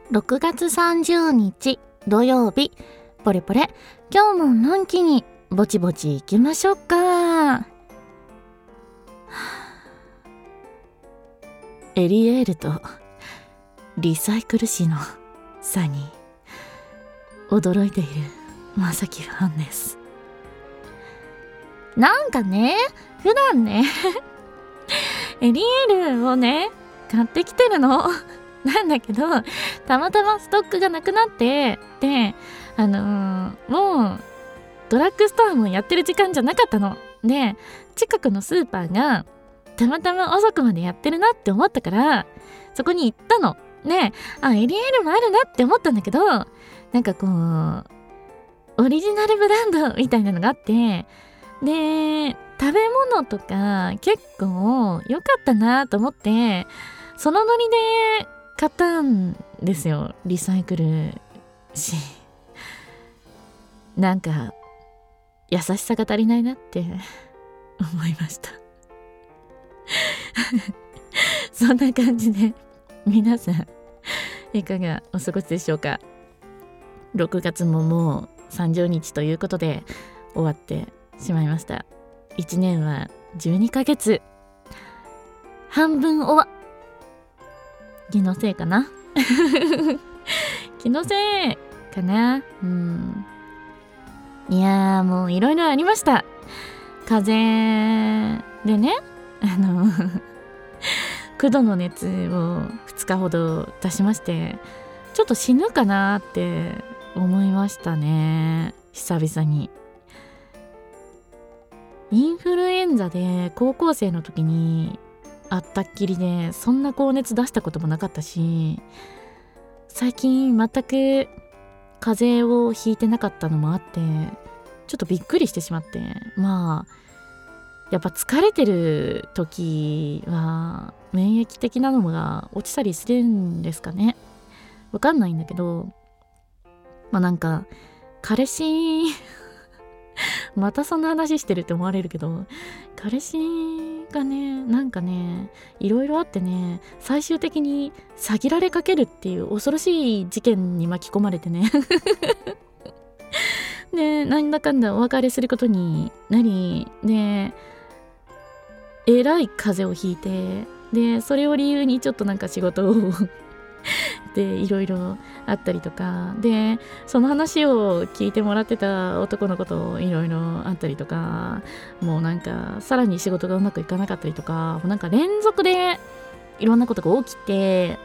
6月30日土曜日、ポレポレ、今日ものんきにぼちぼち行きましょうか。エリエールとリサイクル誌の差に驚いているまさきファンです。なんかね、普段ねエリエールをね買ってきてるのなんだけど、たまたまストックがなくなって、でもうドラッグストアもやってる時間じゃなかったので、近くのスーパーがたまたま遅くまでやってるなって思ったからそこに行ったので、エリエールもあるなって思ったんだけど、なんかこうオリジナルブランドみたいなのがあって、で食べ物とか結構良かったなと思って、そのノリで買ったんですよ、リサイクルし。なんか優しさが足りないなって思いましたそんな感じで皆さんいかがお過ごしでしょうか。6月ももう30日ということで終わってしまいました。1年は12ヶ月、半分終わ。気のせいかな気のせいかな。いやー、もういろいろありました。風邪でね、9度の熱を2日ほど出しまして、ちょっと死ぬかなって思いましたね。久々にインフルエンザで高校生の時にあったっきりで、そんな高熱出したこともなかったし、最近全く風邪をひいてなかったのもあって、ちょっとびっくりしてしまって、やっぱ疲れてる時は免疫的なのが落ちたりするんですかね。わかんないんだけど、なんか彼氏またそんな話してるって思われるけど、彼氏がね、なんかね、いろいろあってね、最終的に詐欺られかけるっていう恐ろしい事件に巻き込まれてねで、なんだかんだお別れすることになり、でえらい風邪をひいて、でそれを理由にちょっとなんか仕事をでいろいろあったりとかで、その話を聞いてもらってた男の子といろいろあったりとか、もうなんかさらに仕事がうまくいかなかったりとか、もうなんか連続でいろんなことが起きて、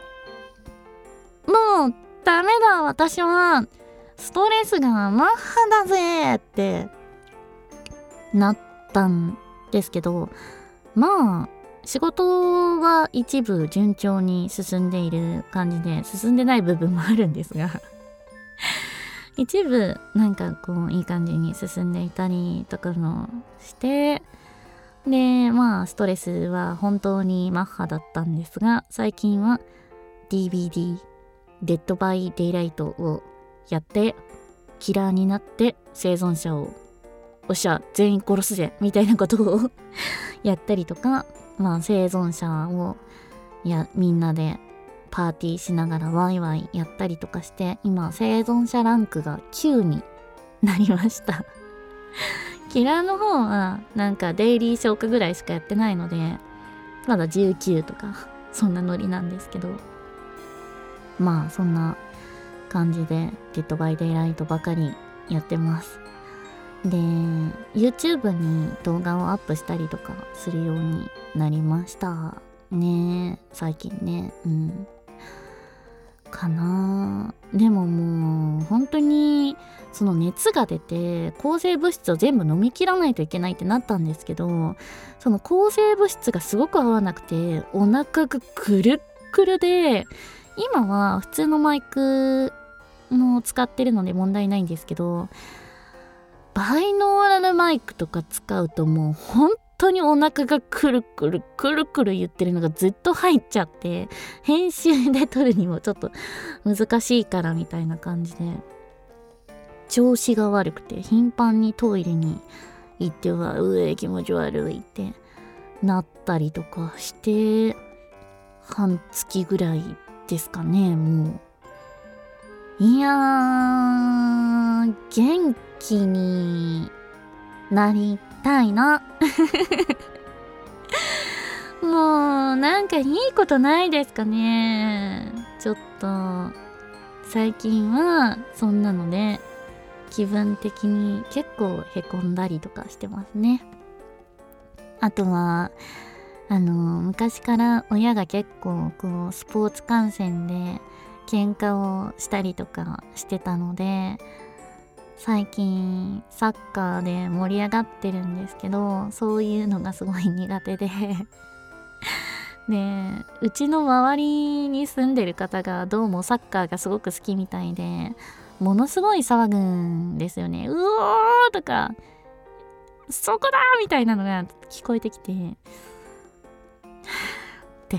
もうダメだ、私はストレスがマッハだぜってなったんですけど、仕事は一部順調に進んでいる感じで、進んでない部分もあるんですが一部なんかこういい感じに進んでいたりとかもして、でストレスは本当にマッハだったんですが、最近は DVD デッドバイデイライトをやって、キラーになって生存者をおっしゃ全員殺すぜみたいなことをやったりとか、生存者をみんなでパーティーしながらワイワイやったりとかして、今生存者ランクが9になりましたキラーの方はなんかデイリー消化ぐらいしかやってないので、まだ19とかそんなノリなんですけど、そんな感じでデッドバイデイライトばかりやってます。で YouTube に動画をアップしたりとかするようになりましたね、最近ね。かな。でももう本当にその熱が出て抗生物質を全部飲み切らないといけないってなったんですけど、その抗生物質がすごく合わなくてお腹がくるっくるで、今は普通のマイクの使ってるので問題ないんですけど、バイノーラルマイクとか使うともう本当にお腹がくるくるくるくる言ってるのがずっと入っちゃって、編集で撮るにもちょっと難しいからみたいな感じで、調子が悪くて頻繁にトイレに行っては気持ち悪いってなったりとかして、半月ぐらいですかね、もいやー、元気になりたいな。もうなんかいいことないですかね。ちょっと最近はそんなので気分的に結構へこんだりとかしてますね。あとは昔から親が結構こうスポーツ観戦で喧嘩をしたりとかしてたので、最近サッカーで盛り上がってるんですけど、そういうのがすごい苦手でで、うちの周りに住んでる方がどうもサッカーがすごく好きみたいで、ものすごい騒ぐんですよね。うおーとか、そこだみたいなのが聞こえてきてって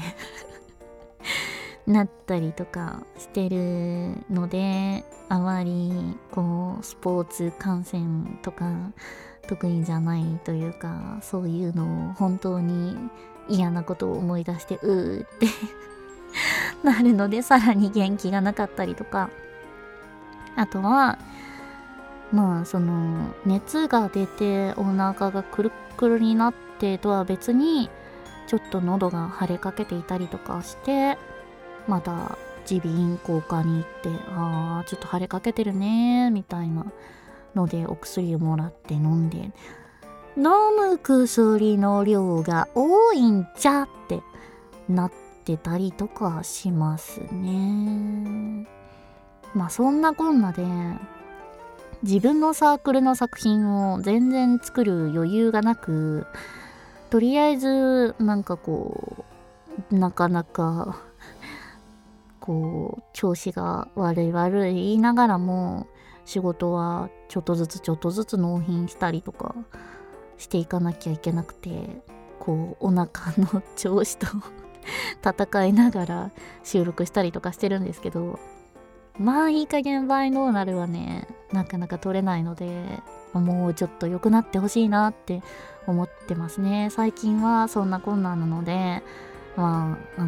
なったりとかしてるので、あまりこうスポーツ観戦とか得意じゃないというか、そういうのを本当に嫌なことを思い出してってなるので、さらに元気がなかったりとか、あとはまあその熱が出てお腹がくるくるになってとは別に、ちょっと喉が腫れかけていたりとかして、また耳鼻咽喉科に行って、ちょっと腫れかけてるねみたいなのでお薬をもらって飲んで、飲む薬の量が多いんじゃってなってたりとかしますね。まあそんなこんなで自分のサークルの作品を全然作る余裕がなく、とりあえずなんかこうなかなかこう調子が悪い言いながらも、仕事はちょっとずつ納品したりとかしていかなきゃいけなくて、こうお腹の調子と戦いながら収録したりとかしてるんですけど、まあいい加減バイノーマルはね、なかなか取れないので、もうちょっと良くなってほしいなって思ってますね。最近はそんなこんななので、まあ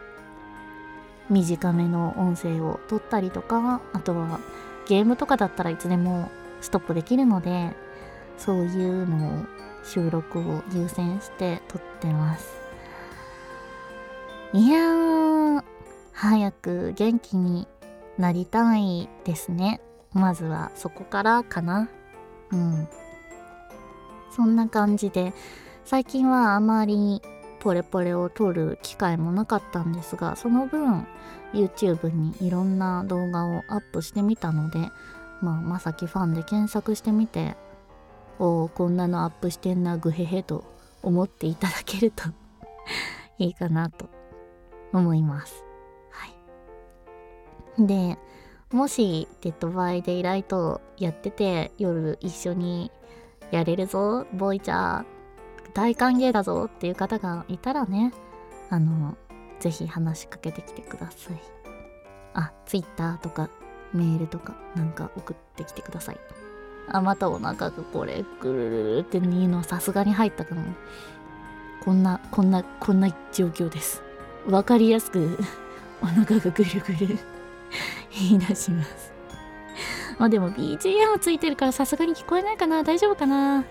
短めの音声を撮ったりとか、あとはゲームとかだったらいつでもストップできるので、そういうのを収録を優先して撮ってます。いやー、早く元気になりたいですね。まずはそこからかな。そんな感じで、最近はあまりポレポレを撮る機会もなかったんですが、その分 YouTube にいろんな動画をアップしてみたので、まさきファンで検索してみて、こんなのアップしてんなグヘヘと思っていただけるといいかなと思います。はい。で、もしデッドバイデイライトやってて、夜一緒にやれるぞボイチャー大歓迎だぞっていう方がいたらね、ぜひ話しかけてきてください。Twitter とかメールとかなんか送ってきてください。またお腹がこれぐるるるっていうのはさすがに入ったかな。こんな状況です。わかりやすくお腹がぐるぐる言い出します。でも BGM ついてるからさすがに聞こえないかな。大丈夫かな。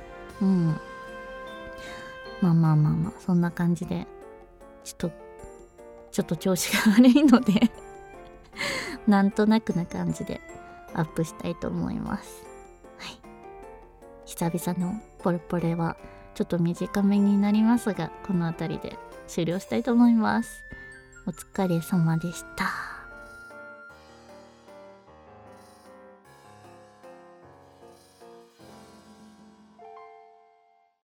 そんな感じでちょっと調子が悪いのでなんとなくな感じでアップしたいと思います。はい。久々のポレポレはちょっと短めになりますが、この辺りで終了したいと思います。お疲れ様でした。